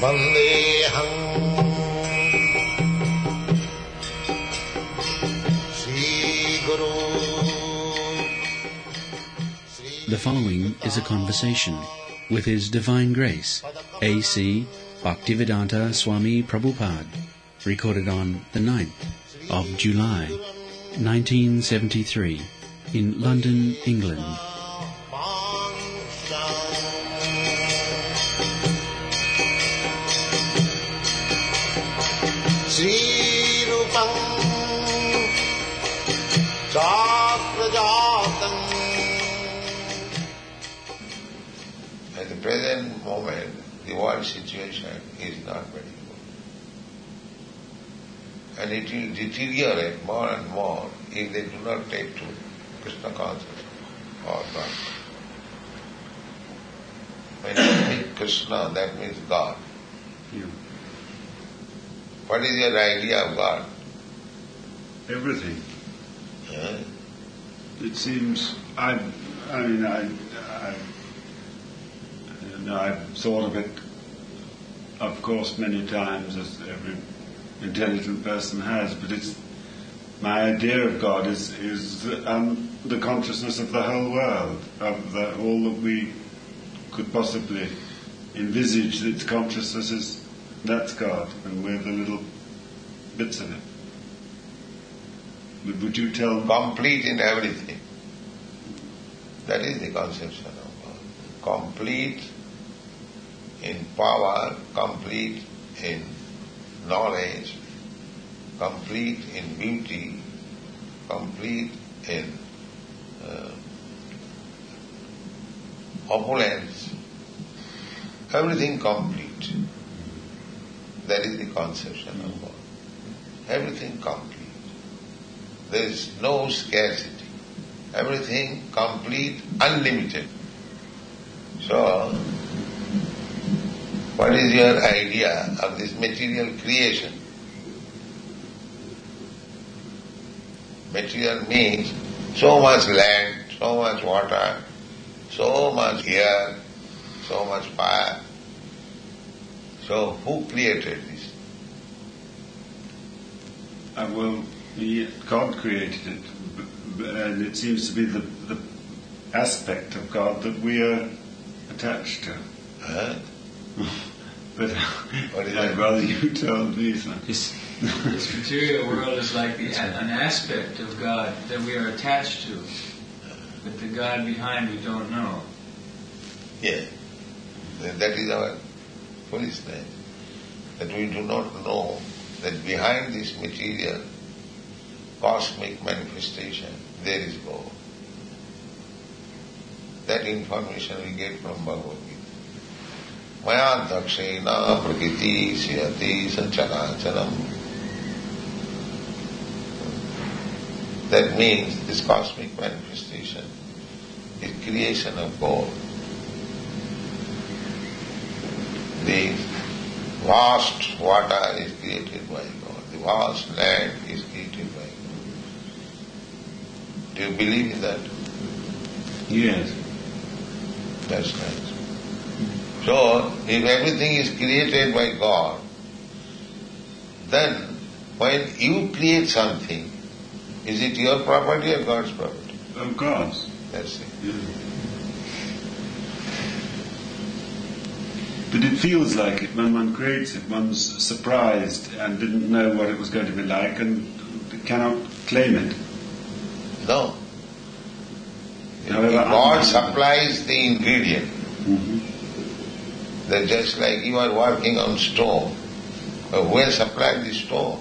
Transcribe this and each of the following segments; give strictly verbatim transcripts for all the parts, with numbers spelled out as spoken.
Vandeham Sri Guru. The following is a conversation with His Divine Grace, A C Bhaktivedanta Swami Prabhupada, recorded on the ninth of July, nineteen seventy-three, in London, England. Sri Rupam Chakrajatam. At the present moment, the world situation is not very good. And it will deteriorate more and more if they do not take to Krishna consciousness or God. When you speak Krishna, that means God. Yeah. What is your idea of God? Everything. Huh? It seems, I, I mean, I, I, I know I've thought of it, of course, many times, as every intelligent person has, but it's, my idea of God is, is um, the consciousness of the whole world, of the, all that we could possibly envisage that its consciousness is, that's God, and we're the little bits of it. But would you tell... Complete in everything. That is the conception of God. Complete in power, complete in knowledge, complete in beauty, complete in uh, opulence. Everything complete. That is the conception of God. Everything complete. There is no scarcity. Everything complete, unlimited. So, what is your idea of this material creation? Material means so much land, so much water, so much air, so much fire. So, who created this? Uh, well, he, God created it, b- b- and it seems to be the, the aspect of God that we are attached to. Huh? But What is I'd that? rather you tell me. So. This, this material world is like the, an aspect of God that we are attached to, but the God behind we don't know. Yeah. That is our foolishness, that we do not know that behind this material cosmic manifestation there is God. That information we get from Bhagavad Gita. Maya dakshena prakriti siyati sancharacharam. That means this cosmic manifestation is creation of God. The vast water is created by God. The vast land is created by God. Do you believe in that? Yes. That's nice. So, if everything is created by God, then when you create something, is it your property or God's property? Of God's. That's it. Yeah. But it feels like it when one creates it, one's surprised and didn't know what it was going to be like and cannot claim it. No. However, God I'm- supplies the ingredient. Mm-hmm. That just like you are working on stone, uh, where supplied the stone?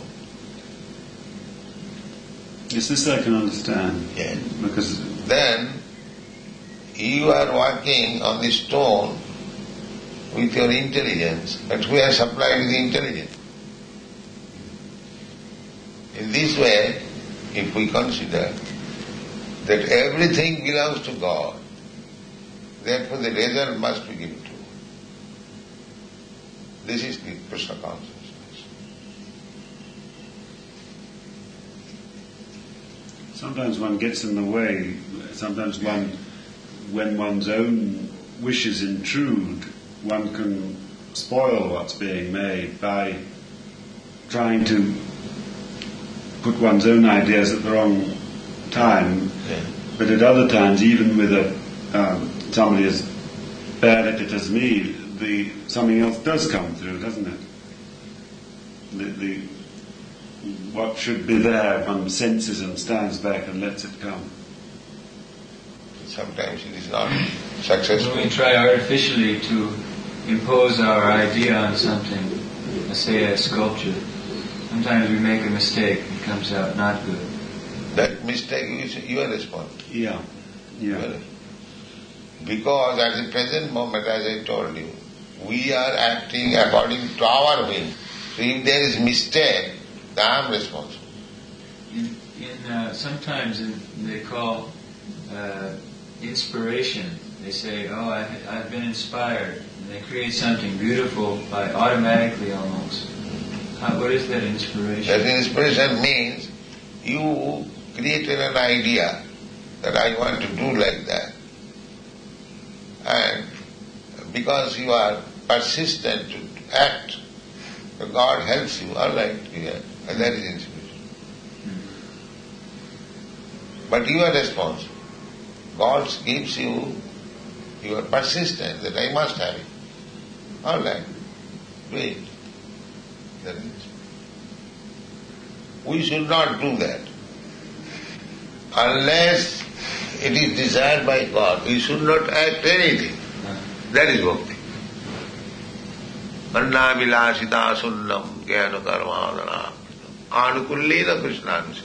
Yes, this I can understand. Yes. Because Then you are working on the stone with your intelligence, but who has supplied the intelligence? In this way, if we consider that everything belongs to God, therefore the result must be given to God. This is the Krishna consciousness. sometimes one gets in the way. Sometimes one, when one's own wishes intrude, one can spoil what's being made by trying to put one's own ideas at the wrong time. Yeah. But at other times, even with a um, somebody as bad at it as me, the something else does come through, doesn't it? The, the what should be there, one senses and stands back and lets it come. Sometimes it is not successful. When we try artificially to impose our idea on something, let's say a sculpture, sometimes we make a mistake, it comes out not good. That mistake is your responsibility. Yeah, yeah. Because at the present moment, as I told you, we are acting according to our will. So if there is mistake, then I am responsible. In, in uh, sometimes in, they call uh, inspiration. They say, "Oh, I, I've been inspired," and they create something beautiful by automatically almost. How, what is that inspiration? That inspiration means you created an idea that I want to do like that, and because you are persistent to act, so God helps you. All right, yeah, and that is inspiration. But you are responsible. God gives you, you are persistent that I must have it. All right, do it. That is. We should not do that. Unless it is desired by God, we should not act anything. That is bhakti. Anna vilasita sunnam jnana karmadana anukullena krishnanusana.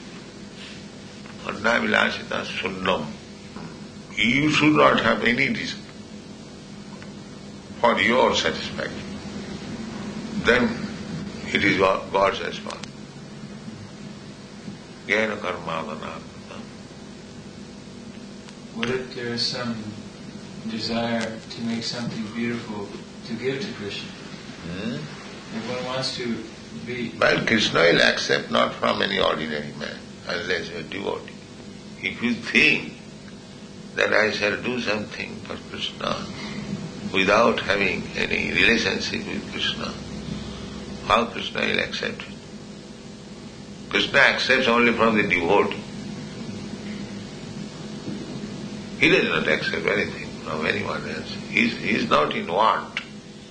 Anna vilasita sunnam. You should not have any desire for your satisfaction. Then it is God's response. Jnana karmadana. What if there is some desire to make something beautiful to give to Krishna? Hmm? If one wants to be... Well, Krishna will accept not from any ordinary man, unless you are devotee. If you think that I shall do something for Krishna without having any relationship with Krishna, how Krishna will accept it? Krishna accepts only from the devotee. He does not accept anything from anyone else. He is, he is not in want.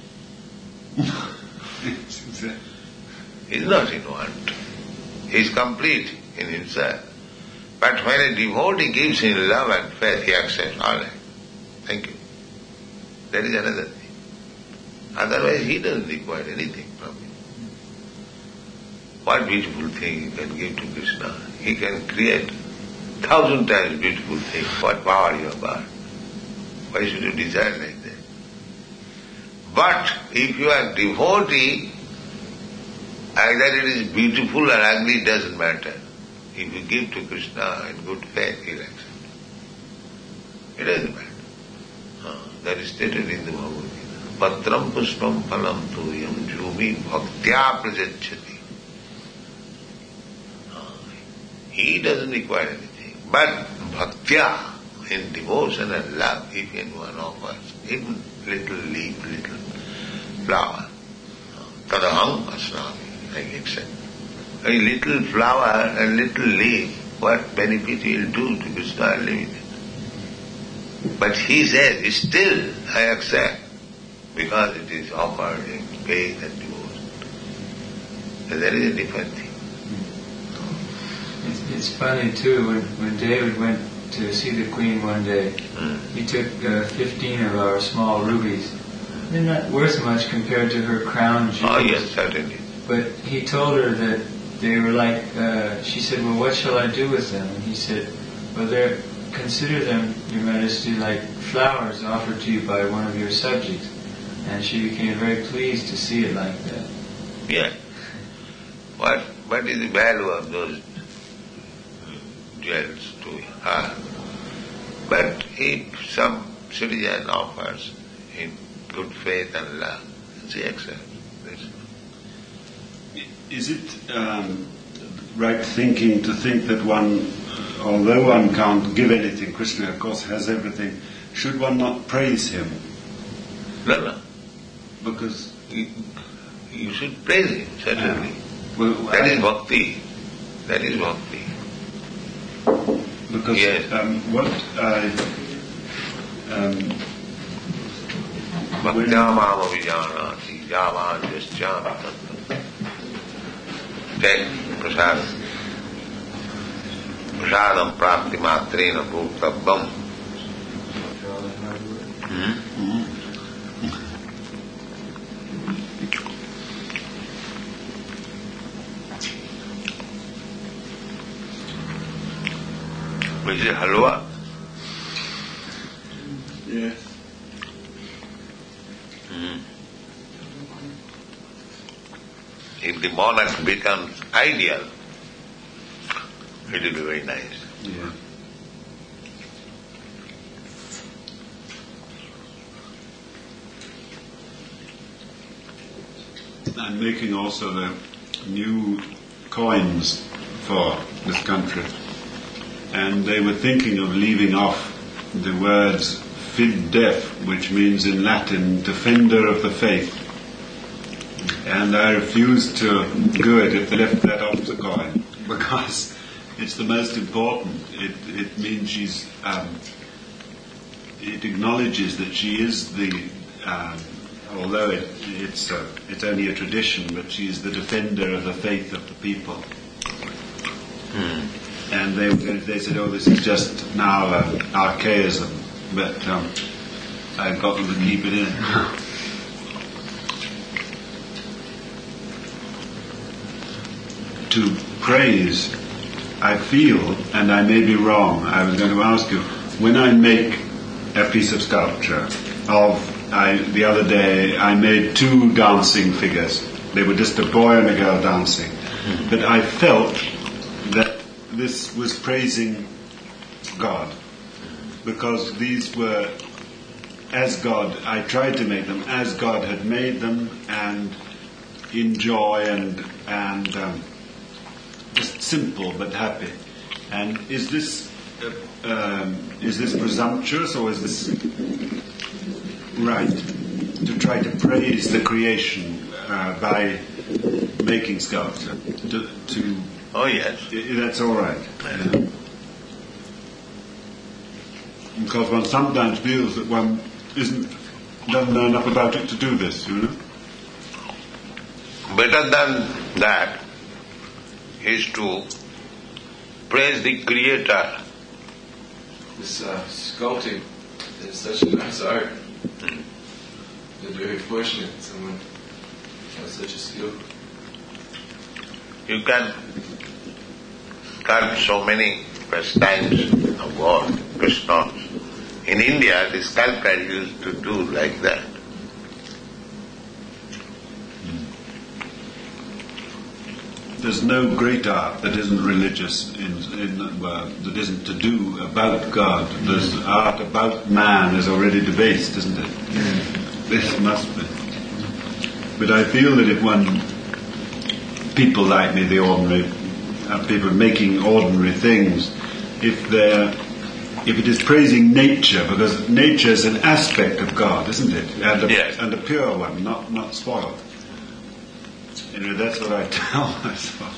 He is not in want. He is complete in himself. But when a devotee gives him love and faith, he accepts. All right. Thank you. That is another thing. Otherwise, he doesn't require anything from you. What beautiful thing he can give to Krishna. He can create thousand times beautiful things. What power you have got. Why should you desire like that? But if you are devotee, either it is beautiful or ugly, it doesn't matter. If you give to Krishna in good faith, he will accept. It doesn't matter. Uh, that is stated in the Bhagavad Gita. Patram pushpam phalam tuyam jumi bhaktya prajachati. Uh, he doesn't require anything. But bhaktya, in devotion and love, if anyone offers, even little leaf, little flower, tadaham asnami, I accept. A little flower and little leaf, what benefit he will do to Krishna are limited. But he says, still I accept, because it is offered in faith and devotion. So there is a different thing. It's, it's funny too, when, when David went to see the Queen one day, Mm. he took uh, fifteen of our small rubies. They're not worth much compared to her crown jewels. Oh yes, certainly. But he told her that they were like, uh, she said, well, what shall I do with them? And he said, well, they're, consider them, Your Majesty, like flowers offered to you by one of your subjects. And she became very pleased to see it like that. Yeah. What, what is the value of those jewels to her? But if some citizen offers in good faith and love, she accepts. Is it um, right thinking to think that one, although one can't give anything, Krishna of course has everything, should one not praise him? No, no. Because You, you should praise him, certainly. well, That I- is bhakti. That is bhakti. Because Yes. um, what I um, Bhaktyamam avijanati javan jasyami tattva. Take prasad. Prasadam prapti matrena bhuktabam. Hmm? Which is halwa. yes. If the monarch becomes ideal, it will be very nice. Yeah. I'm making also the new coins for this country, and they were thinking of leaving off the words fid def, which means in Latin defender of the faith, and I refused to do it if they left that off the coin, because it's the most important. It, it means she's um, it acknowledges that she is the um, although it, it's uh, it's only a tradition, but she's the defender of the faith of the people. Hmm. And they they said, oh, this is just now uh, archaism, but um, I've got them to keep it in. To praise, I feel, and I may be wrong, I was going to ask you, when I make a piece of sculpture of, I, the other day I made two dancing figures. They were just a boy and a girl dancing. But I felt that this was praising God, because these were as God, I tried to make them as God had made them, and in joy and, and um, just simple but happy. And is this uh, um, is this presumptuous, or is this right to try to praise the creation uh, by making sculpture? To, to Oh yes. I- that's all right. Yeah. Because one sometimes feels that one isn't doesn't know enough about it to do this, you know. Better than that is to praise the Creator. This uh, sculpting is such a nice art. It's very fortunate someone has such a skill. You can sculpt so many pastimes of God, Krishna. In India, the sculptor used to do like that. There's no great art that isn't religious, in, in, well, that isn't to do about God. There's art about man is already debased, isn't it? This must be. But I feel that if one, people like me, the ordinary, uh, people making ordinary things, if they're, if it is praising nature, because nature is an aspect of God, isn't it? And a, Yes. and a pure one, not not spoiled. You know, that's what I tell myself.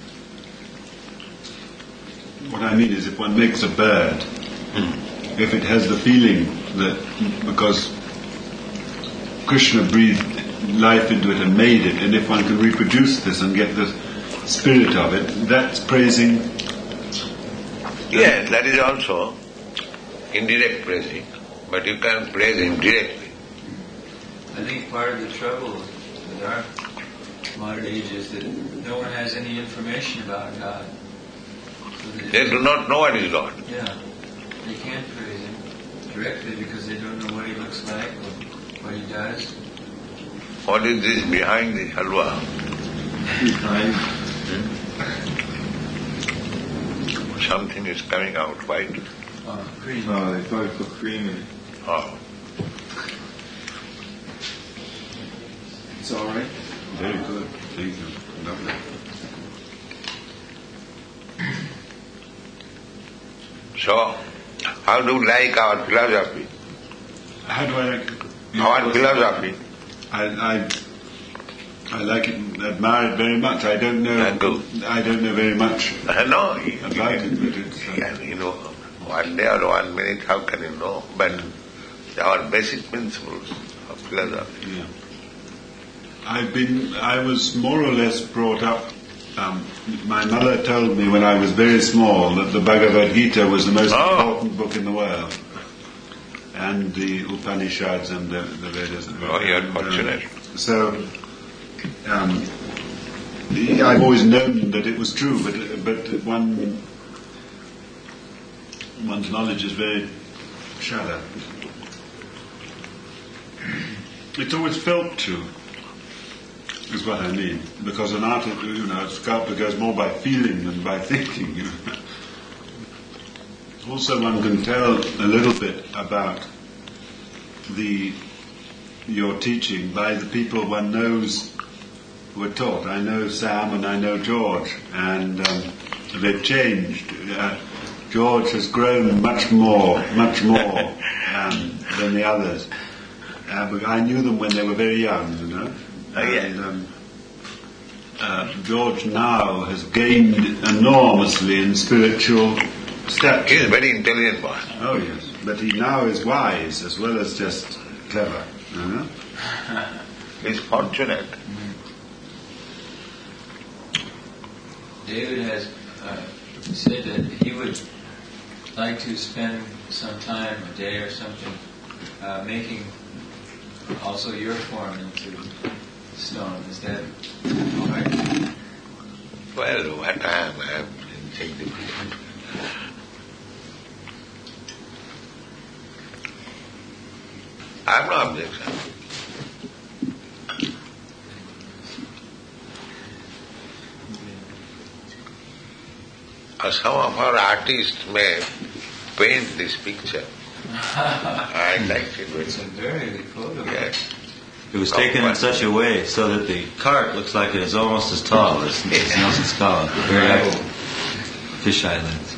What I mean is, if one makes a bird, if it has the feeling that because Krishna breathed life into it and made it, and if one can reproduce this and get the spirit of it, that's praising. Yes, that is also indirect praising, but you can praise him directly. I think part of the trouble with our modern age is that no one has any information about God. So that They do not know what is God. Yeah, they can't praise Him directly because they don't know what He looks like or what He does. What is this behind the halwa? Something is coming out white. Uh, cream. Oh, they probably put cream in it. Oh. It's all right. Very good. Thank you. Lovely. So, how do you like our philosophy? How do I like Our philosophy, I, I, I like it, admire it very much. I don't know. Thank you. I don't know very much Uh, no, you, you about can- it, but it's. Uh, yeah, you know, one day or one minute, how can you know? But our basic principles of philosophy. Yeah. I've been, I was more or less brought up, um, my mother told me when I was very small that the Bhagavad Gita was the most Oh. important book in the world. And the Upanishads and the, the Vedas. Oh, you're And, um, fortunate. So, um, the- I've always known that it was true, but but one one's knowledge is very shallow. It's always felt true, is what I mean. Because an artist, you know, a sculptor goes more by feeling than by thinking. You know. Also, one can tell a little bit about the your teaching by the people one knows who are taught. I know Sam and I know George, and um, they've changed. Uh, George has grown much more, much more um, than the others. Uh, but I knew them when they were very young, you know. Oh, yeah. And, um, uh, George now has gained enormously in spiritual stature. He is a very intelligent boy. Oh yes, but he now is wise as well as just clever. You know? He is fortunate. David has uh, said that he would like to spend some time, a day or something, uh, making also your form into stone. Is that all right? Well, what time I have been taking the period. I have no objection. Or some of our artists may paint this picture. I like it very It's a very good photo. Yes. It was taken in such a way so that the cart looks like it is almost as tall as, as Nelson's column. Very active. Fish islands.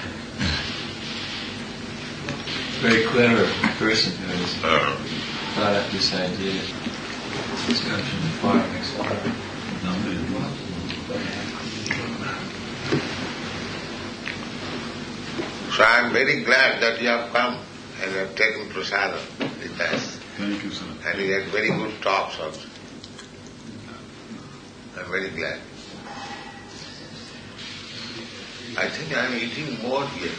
Very clever person who has Uh, thought up this idea. It's come from the farm next door. so I am very glad that you have come and have taken prasadam with us. Thank you, sir. And we had very good talks also. I am very glad. I think I am eating more here.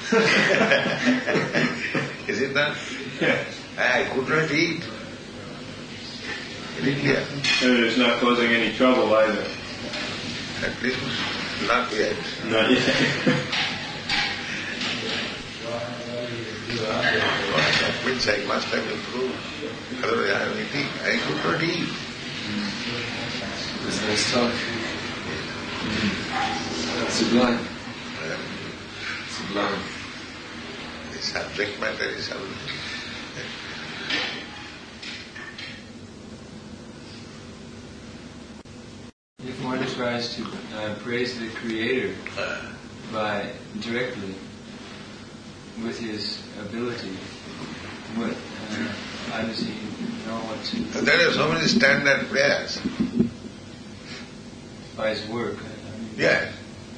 Is it not? Yes. I could not eat. In India. And it's not causing any trouble either. At least not yet. Not yet. That means I must have improved. Otherwise I am eating. I could not eat. It's nice talk. Sublime. Uh, Sublime. the subject matter is something. If one tries to uh, praise the Creator by directly with his ability, what uh, how does he know what to There are so many standard prayers. by his work? I mean, Yes.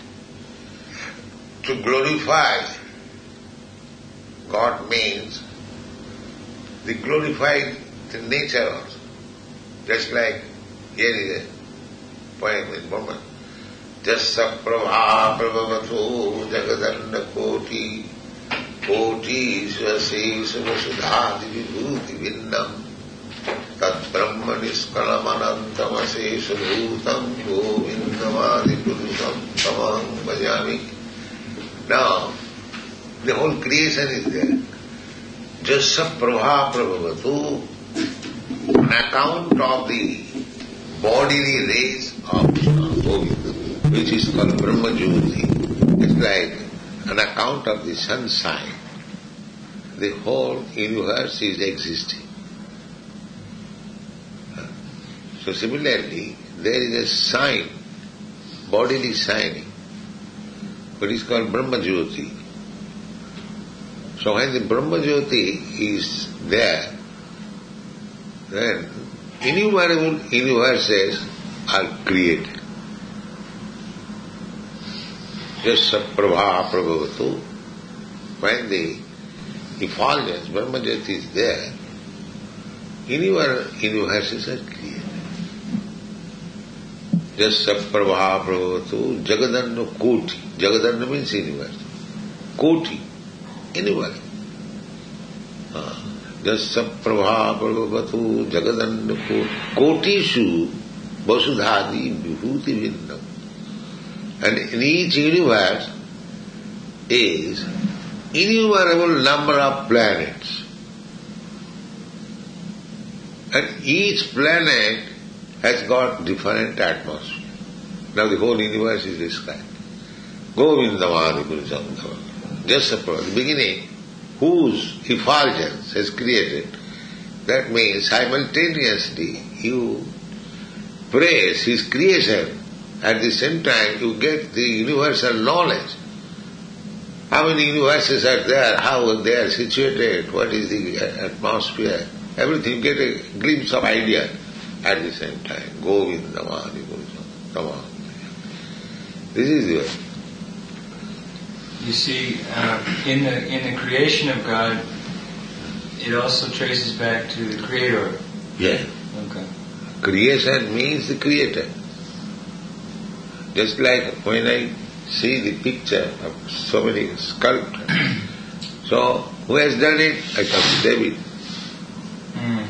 To glorify God means they glorify the nature also. Just like here is a poem in Burma. Jassa prabha prabhavatu jagadanda koti koti svasesha vasudhadi vibhuti vinnam tad brahma niskalam anantam asesha bhutam govindamadi purusham tamam bhajami. Now, the whole creation is there. Jassa prabha prabhavatu, on account of the bodily rays of Govinda, which is called Brahma Jyoti. It's like on account of the sunshine, the whole universe is existing. So similarly, there is a sign, bodily shining, which is called Brahma Jyoti. So when the Brahma Jyoti is there, then innumerable universes are created. Just Prabha Prabhavatu, when the effulgence, Brahmajyoti is there, innumerable universes are created. Just Prabha Prabhavatu, Jagadanna Koti. Jagadanna means universe. Koti, universe. Just Prabha Prabhavatu, Jagadanna Koti. Kotishu Vasudhadi Vibhuti Vindam. And in each universe is innumerable number of planets. And each planet has got different atmosphere. Now the whole universe is described. Govindamadi Gurujamdava. Just at the beginning, whose effulgence has created, that means simultaneously you praise his creation, at the same time you get the universal knowledge. How many universes are there, how they are situated, what is the atmosphere, everything, you get a glimpse of idea at the same time. Govindamadi Gurujamdava. This is the way. You see, uh, in the in the creation of God, it also traces back to the Creator. Yeah. Okay. Creation means the Creator. Just like when I see the picture of so many sculptors, so who has done it? I come to David. Mm.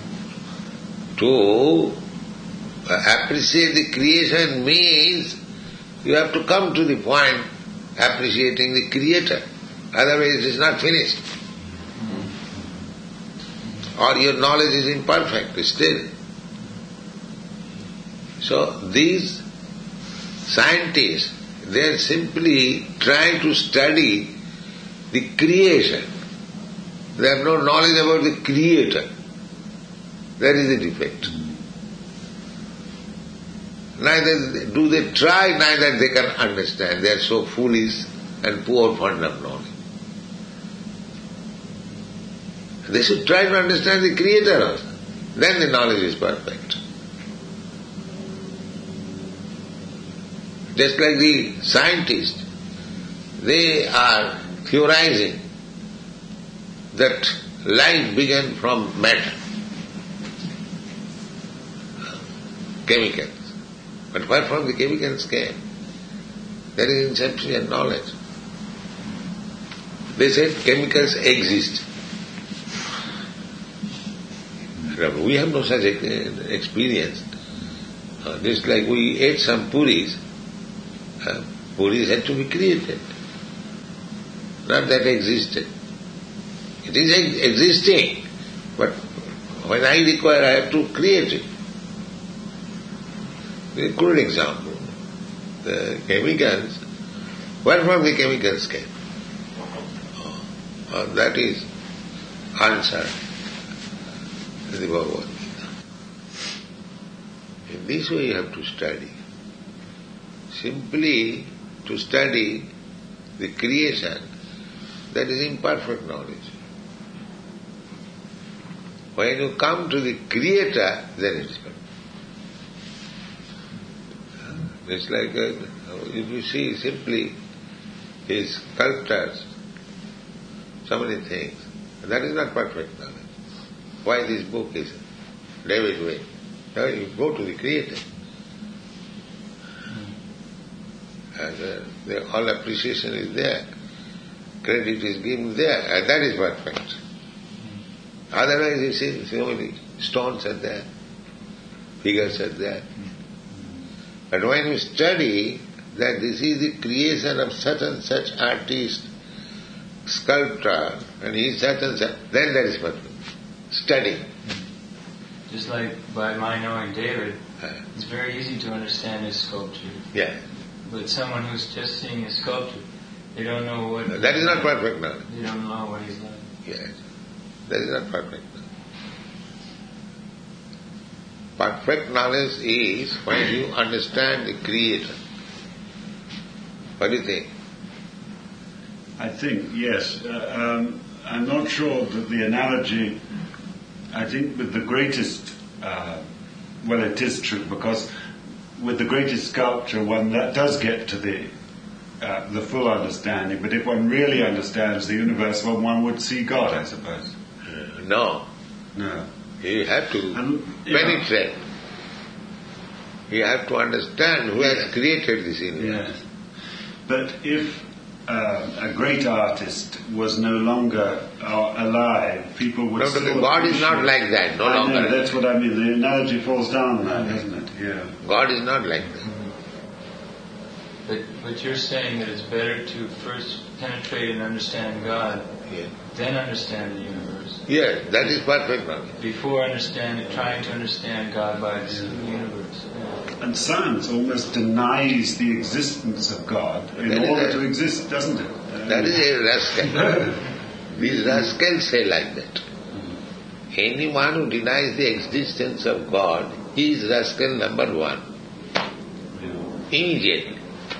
To appreciate the creation means you have to come to the point appreciating the Creator. Otherwise it is not finished. Or your knowledge is imperfect still. So these scientists, they are simply trying to study the creation. They have no knowledge about the Creator. That is the defect. Neither do they try, neither they can understand. They are so foolish and poor fond of knowledge. They should try to understand the Creator also. Then the knowledge is perfect. Just like the scientists, they are theorizing that life began from matter, chemicals. But where from the chemicals came? There is insufficient knowledge. They said chemicals exist. We have no such experience. Uh, just like we ate some puris, uh, puris had to be created. Not that existed. It is ex- existing, but when I require, I have to create it. A good example. The chemicals, where from the chemicals came? Uh, that is answer in the Bhagavad Gita. In this way you have to study. Simply to study the creation, that is imperfect knowledge. When you come to the Creator, then it is perfect. It's like uh, if you see simply his sculptures, so many things, that is not perfect knowledge. Why this book is David Way? Now you go to the Creator. And uh, the, all appreciation is there. Credit is given there, and that is perfect. Otherwise you see so many stones are there, figures are there. But when you study that this is the creation of such and such artist, sculptor, and he is such and such, then that is perfect. Study. Just like by my knowing David, Uh, it's very easy to understand his sculpture. yeah. But someone who's just seeing his sculpture, they don't know what... That is not perfect knowledge. They don't know what he's like. Yes. That is not perfect knowledge. Perfect knowledge is when you understand the Creator. What do you think? I think, yes. Uh, um, I'm not sure that the analogy, I think with the greatest uh, well, it is true, because with the greatest sculpture, one that does get to the uh, the full understanding. But if one really understands the universe, well, one would see God, I suppose. Uh, no. No. You have to And, yeah. penetrate. You have to understand who has created this universe. Yes. But if uh, a great artist was no longer uh, alive, people would No, still but God is not appreciate- like that, no I longer. know, that's what I mean. The analogy falls down now, doesn't it? Yeah. God is not like that. But, but you're saying that it's better to first penetrate and understand God, Yeah. then understand the universe. Yes, that is perfect knowledge. Before understanding, trying to understand God by the universe. Yeah. And science almost denies the existence of God in That is order a- to exist, doesn't it? Uh, That is a rascal. These rascals say like that. Anyone who denies the existence of God, he is rascal number one. Immediately.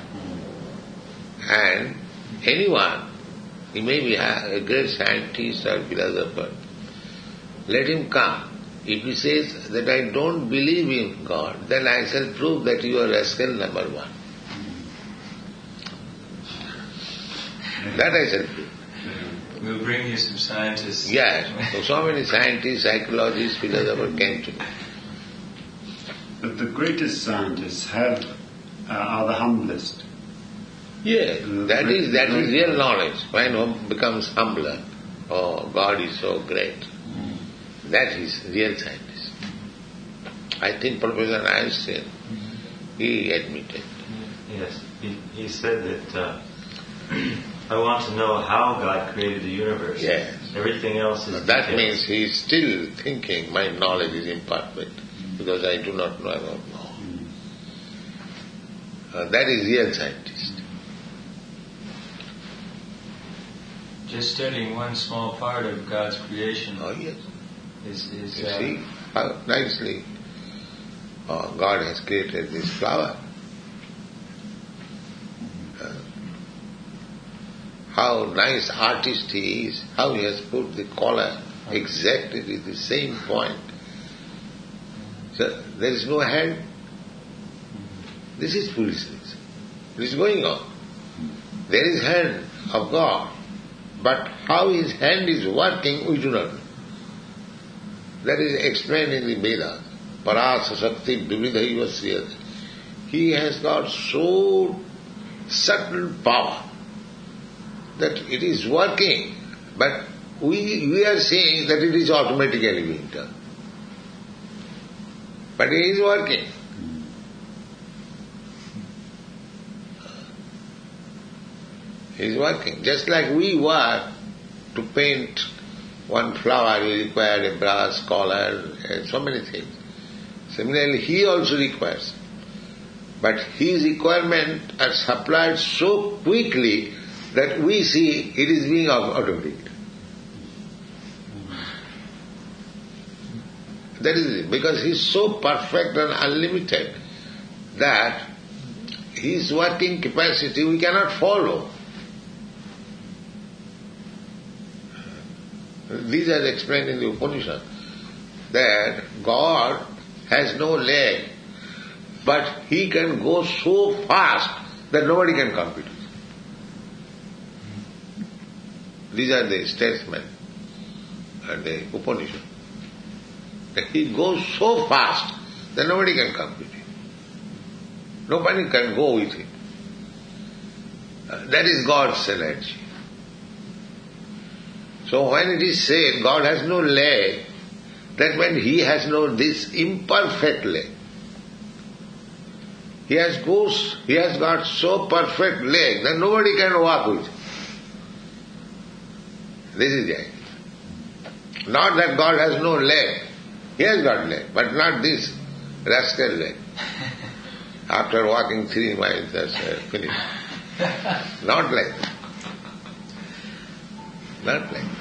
And anyone, he may be a great scientist or philosopher, let him come. If he says that I don't believe in God, then I shall prove that you are rascal number one. That I shall prove. We'll bring you some scientists. Yes, so, so many scientists, psychologists, philosophers came to me. But the greatest scientists have uh, are the humblest. Yes, that is that is real knowledge. When one becomes humbler, oh, God is so great. That is real scientist. I think Professor Einstein, he admitted. Yes, he, he said that uh, I want to know how God created the universe. Yes. Everything else is That details. means he is still thinking my knowledge is imperfect because I do not know about God. Uh, that is real scientist. Just studying one small part of God's creation Oh yes. is, is You uh, see how nicely uh, God has created this flower. Uh, how nice artist he is, how he has put the collar exactly with the same point. So there is no hand. This is foolishness. This is going on. There is hand of God, but how his hand is working we do not know. That is explained in the Vedas. Parasa Shakti Vividhaiva Sriyate. He has got so subtle power that it is working, but we we are saying that it is automatically being done. But it is working. It is working. Just like we work to paint one flower, we require a brass collar and so many things. Similarly, he also requires. But his requirements are supplied so quickly that we see it is being automatic. That is it. Because he is so perfect and unlimited that his working capacity we cannot follow. These are explained in the Upanishad, that God has no leg, but he can go so fast that nobody can compete with him. These are the statesmen and the Upanishad. That he goes so fast that nobody can compete with him. Nobody can go with him. That is God's energy. So when it is said God has no leg, that means he has no this imperfect leg. He has goes, he has got so perfect leg that nobody can walk with him. This is the idea. Not that God has no leg. He has got leg, but not this rascal leg. After walking three miles, that's uh, finished. Not like that. Not like that.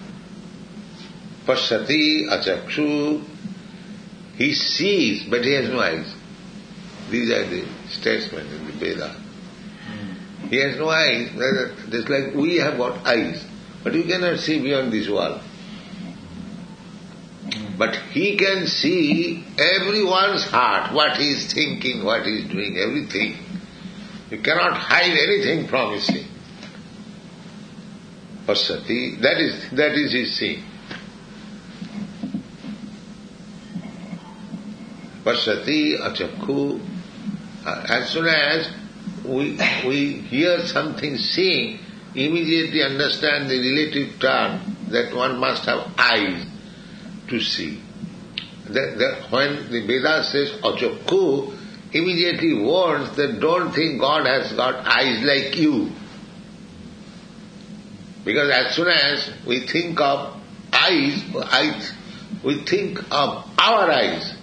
Pashyati achakshu, he sees, but he has no eyes. These are the statesmen in the Veda. He has no eyes, just like we have got eyes, but you cannot see beyond this wall. But he can see everyone's heart, what he is thinking, what he is doing, everything. You cannot hide anything from his seeing. Pasati, that is, that is his seeing. Pasati achakhu. As soon as we, we hear something seeing, immediately understand the relative term that one must have eyes to see. That, that when the Veda says achakhu, immediately warns that don't think God has got eyes like you. Because as soon as we think of eyes, eyes we think of our eyes.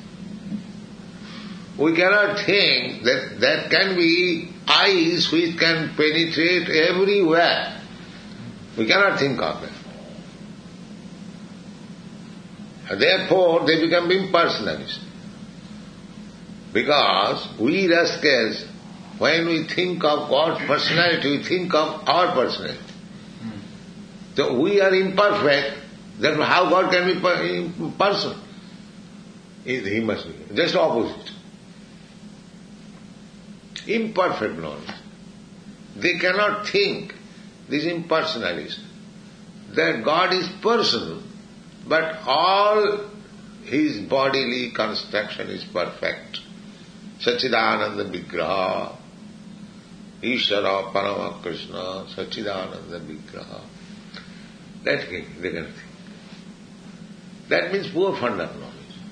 We cannot think that there can be eyes which can penetrate everywhere. We cannot think of that. And therefore they become impersonalist. Because we rascals, when we think of God's personality, we think of our personality. So we are imperfect, then how God can be person? He must be just opposite. Imperfect knowledge. They cannot think, this impersonalist, that God is personal, but all his bodily construction is perfect. Sachidananda Vigraha, Ishvara Parama Krishna, Sachidananda Vigraha. That they can think. That means poor fund of knowledge.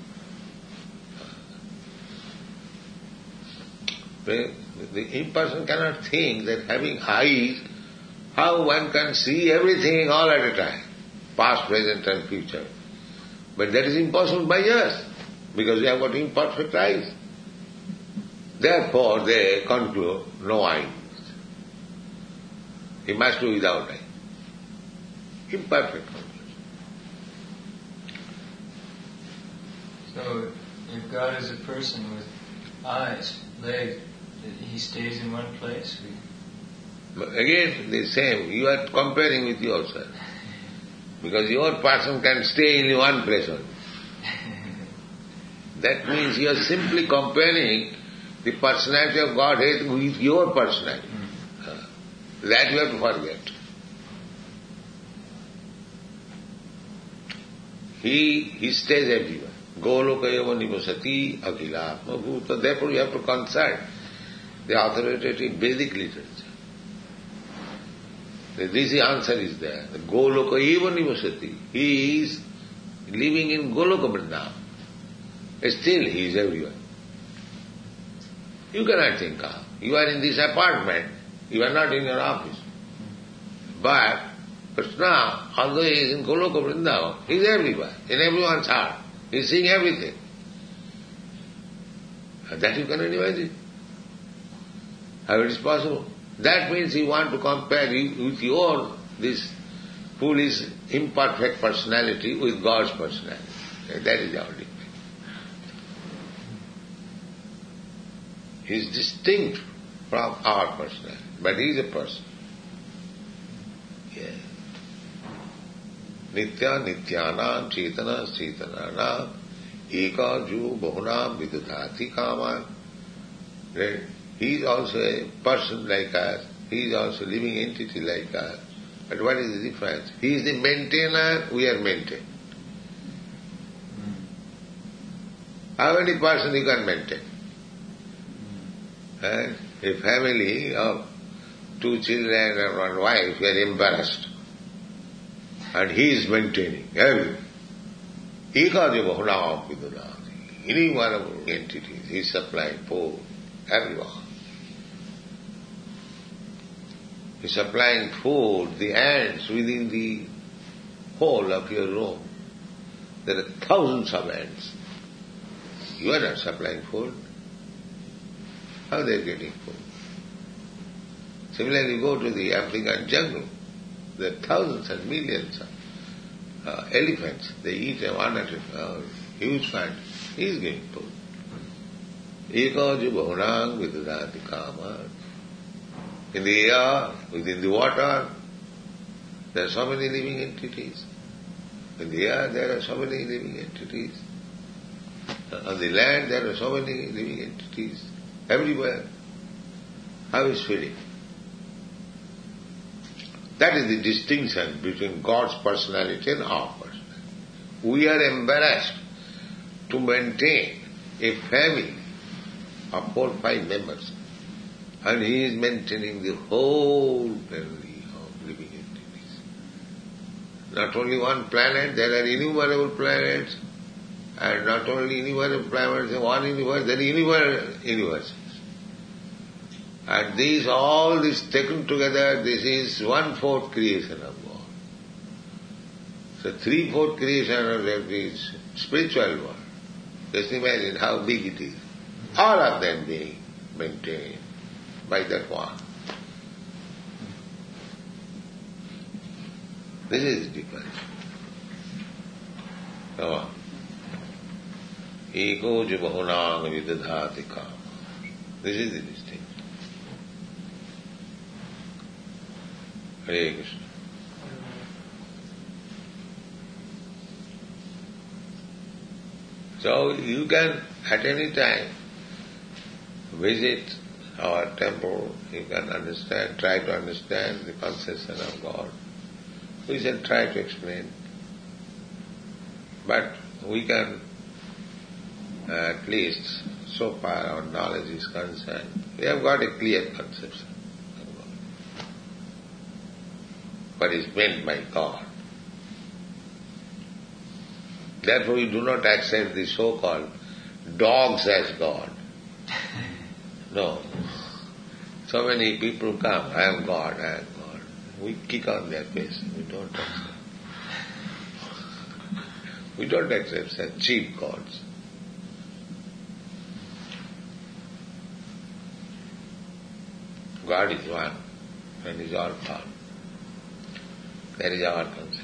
The, the imperson cannot think that having eyes, how one can see everything all at a time, past, present and future. But that is impossible by us, because we have got imperfect eyes. Therefore they conclude, no eyes. He must do without eyes. Imperfect knowledge. So, if God is a person with eyes, legs, he stays in one place? But again, the same, you are comparing with yourself. Because your person can stay in one place only. That means you are simply comparing the personality of Godhead with your personality. Mm. That you have to forget. He, he stays everywhere. Golokayava nivasati akhila atma bhuta. Therefore you have to consult the authoritative Vedic literature. This answer is there. The Golokayava nivasati. He is living in Goloka Vrindavan. Still he is everywhere. You cannot think of. You are in this apartment. You are not in your office. But Krishna, although he is in Goloka Vrindavan, he is everywhere, in everyone's heart. He is seeing everything. And that you cannot imagine. How it is possible? That means you want to compare with your, this foolish, imperfect personality with God's personality. That is our difference. He is distinct from our personality, but he is a person. Yeah. Nitya Nityanam Chetana Chetananam Eka Ju Bahunam Vidudhati Kaman. Right? He is also a person like us. He is also a living entity like us. But what is the difference? He is the maintainer, we are maintained. How many persons you can maintain? And a family of two children and one wife, we are embarrassed. And he is maintaining everything. Ekaja bahunam vidudhati. Any one of our entities, he is supplying food, everyone. He is supplying food, the ants within the whole of your room. There are thousands of ants. You are not supplying food. How they are getting food? Similarly, you go to the African jungle. There are thousands and millions of uh, elephants. They eat one at a uh, huge find. He is getting food. Ekaja bahunang vidudhati kama. In the air, within the water, there are so many living entities. In the air there are so many living entities. On the land there are so many living entities. Everywhere. How is feeling? That is the distinction between God's personality and our personality. We are embarrassed to maintain a family of four or five members, and he is maintaining the whole family of living entities. Not only one planet, there are innumerable planets, and not only innumerable planets, one universe, there are innumerable universes. And these, all this taken together, this is one-fourth creation of God. So three-fourth creation of the spiritual world. Just imagine how big it is. All of them being maintained by that one. This is different. Come on. Ego jibahunang vidadhati kama. This is the distinction. Hare Krishna. So you can at any time visit our temple, you can understand, try to understand the conception of God. We shall try to explain. But we can, at least, so far our knowledge is concerned, we have got a clear conception of God. What is meant by God. Therefore we do not accept the so-called dogs as God. No. So many people come, I am God, I am God. We kick on their face, we don't accept. We don't accept such cheap gods. God is one and is all power. That is our concept.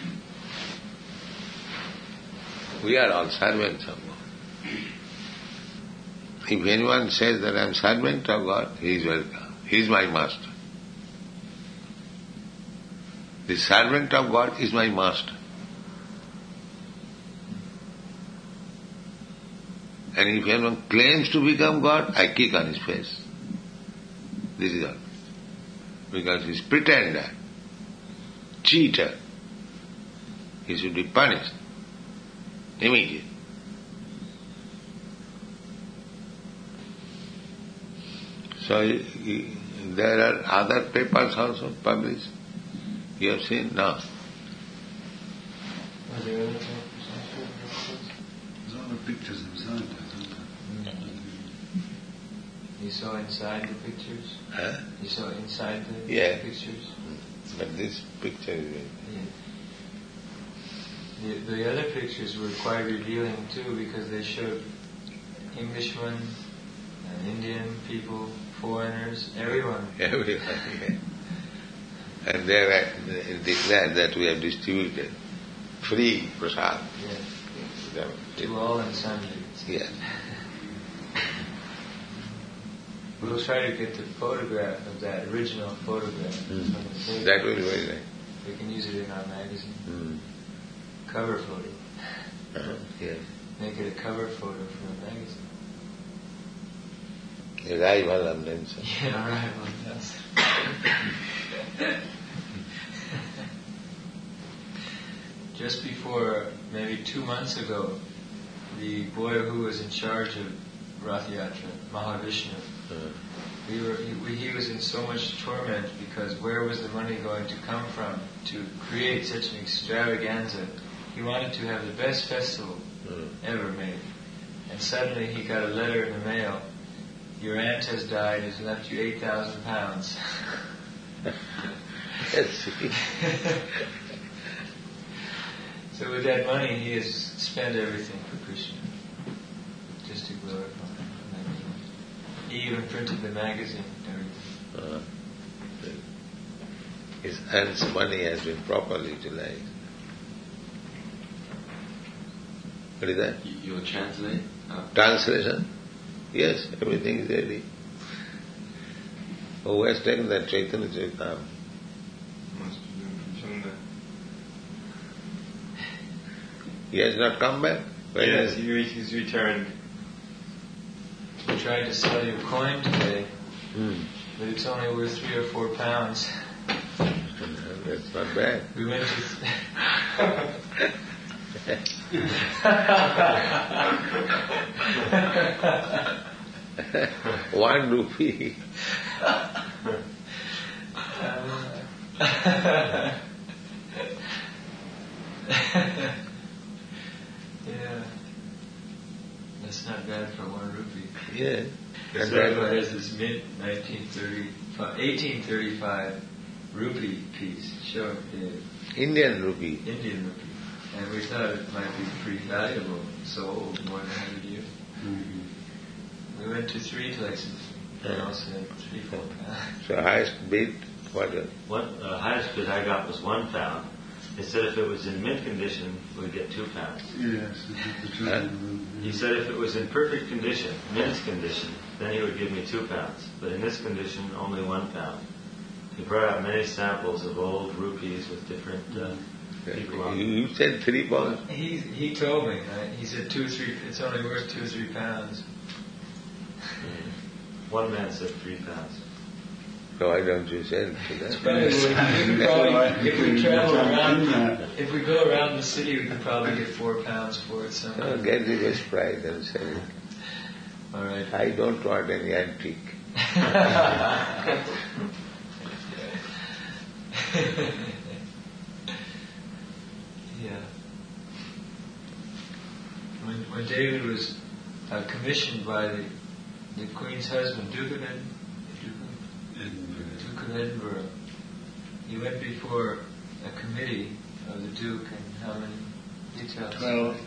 We are all servants of God. If anyone says that I am servant of God, he is welcome. He is my master. The servant of God is my master. And if anyone claims to become God, I kick on his face. This is all. Because he is pretender, cheater. He should be punished immediately. So there are other papers also published. You have seen? No. There's all the pictures inside there. You saw inside the pictures? Huh? You saw inside the Yeah. pictures? But this picture is... Yeah. The, the other pictures were quite revealing too, because they showed Englishmen and Indian people, foreigners, everyone. Everyone, yeah. And they declared that we have distributed free prasad. Yeah. To all and sundry. Yeah. We'll try to get the photograph of that original photograph. Mm. From the paper. That will be very nice. We can use it in our magazine. Mm. Cover photo. Uh-huh. Yeah. Make it a cover photo for a magazine. Arrival of Nelson. Yeah, arrival of Nelson. Just before, maybe two months ago, the boy who was in charge of Rath Yatra, Mahavishnu, Uh, we were, he, we, he was in so much torment because where was the money going to come from to create such an extravaganza? He wanted to have the best festival uh, ever made. And suddenly he got a letter in the mail. Your aunt has died, has left you eight thousand pounds. yes. So with that money, he has spent everything for Krishna, just to glorify him. He even printed the magazine and everything. Uh, his aunt's money has been properly utilized. What is that? You will translate? Uh, Translation? Yes, everything is ready. Who has taken that Chaitanya Charitamrita? must have been from the He has not come back? When Yes, has- he re- he's returned. We tried to sell you a coin today, Hmm. but it's only worth three or four pounds. That's not bad. We went to. One rupee. Yeah. That's not bad for one rupee. Yeah. And Sarva then, has this mint nineteen thirty-five, eighteen thirty-five rupee piece. Show it, Dave. Indian rupee. Indian rupee. And we thought it might be pretty valuable. So old, more than one hundred years. Mm-hmm. We went to three places. And also had three, four pounds. So highest bid, what? uh, What the highest bid I got was one pound. They said if it was in mint condition, we'd get two pounds. Yes, the truth. Huh? He said if it was in perfect condition, mint condition, then he would give me two pounds. But in this condition, only one pound. He brought out many samples of old rupees with different uh, people on You them. you said three pounds. He he told me. Right? He said two, three. It's only worth two, three pounds. One man said three pounds. So why don't you sell to that? Probably would- we could probably, if we travel around, if we go around the city, we could probably get four pounds for it No, somewhere. get the best price and sell it. All right. I don't want any antique. Yeah. When when David was uh, commissioned by the the Queen's husband, Duke of Ed- Duke of Edinburgh, he went before a committee of the Duke, and how many details? Twelve.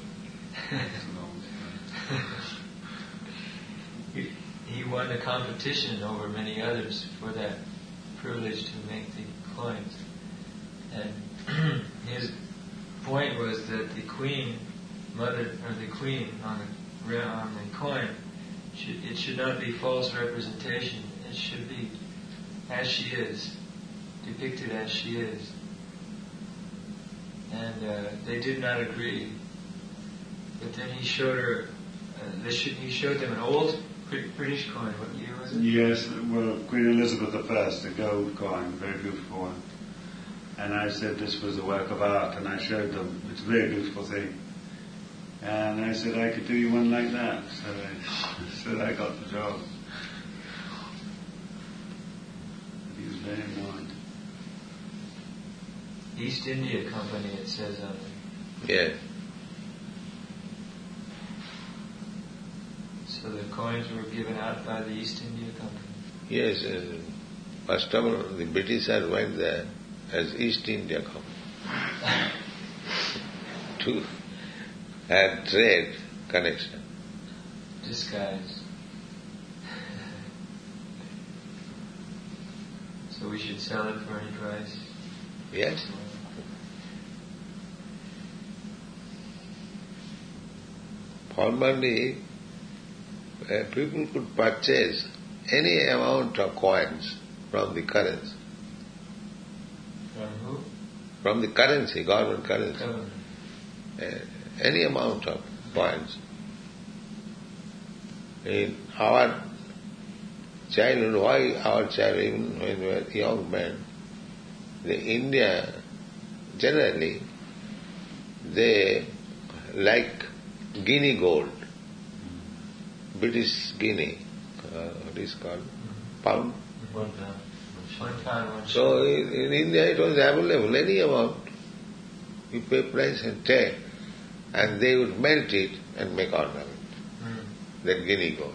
he, he won the competition over many others for that privilege to make the coins. And his point was that the Queen, Mother, or the Queen on the on the coin, should, it should not be false representation. It should be as she is, depicted as she is. And uh, they did not agree. But then he showed her. Uh, they should, he showed them an old British coin. What year was it? Yes, well, Queen Elizabeth the First, a gold coin, very beautiful one. And I said this was a work of art, and I showed them, it's a very beautiful thing. And I said I could do you one like that. So I said I got the job. He was very annoyed. East India Company, it says on it. Yes. So the coins were given out by the East India Company. Yes. Uh, first of all, the Britishers went there as East India Company to have trade connection. Disguise. So we should sell it for any price. Yes. Formerly, uh, people could purchase any amount of coins from the currency. From who? From the currency, government currency. Government. Uh, any amount of coins. In our childhood, why our child, even when we were young men, the India, generally, they like Guinea gold, British Guinea, uh, what is called, pound. One pound. One pound, one So shilling. in, in India it was available, any amount. You pay price and take, and they would melt it and make ornament, Mm. that Guinea gold.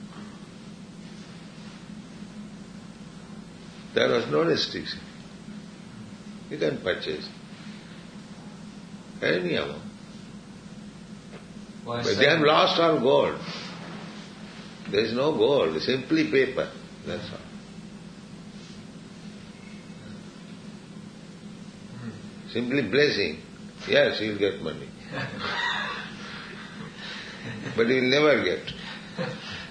There was no restriction. You can purchase any amount. Why But so? they have lost all gold. There is no gold, simply paper. That's all. Hmm. Simply blessing. Yes, you will get money. But you will never get.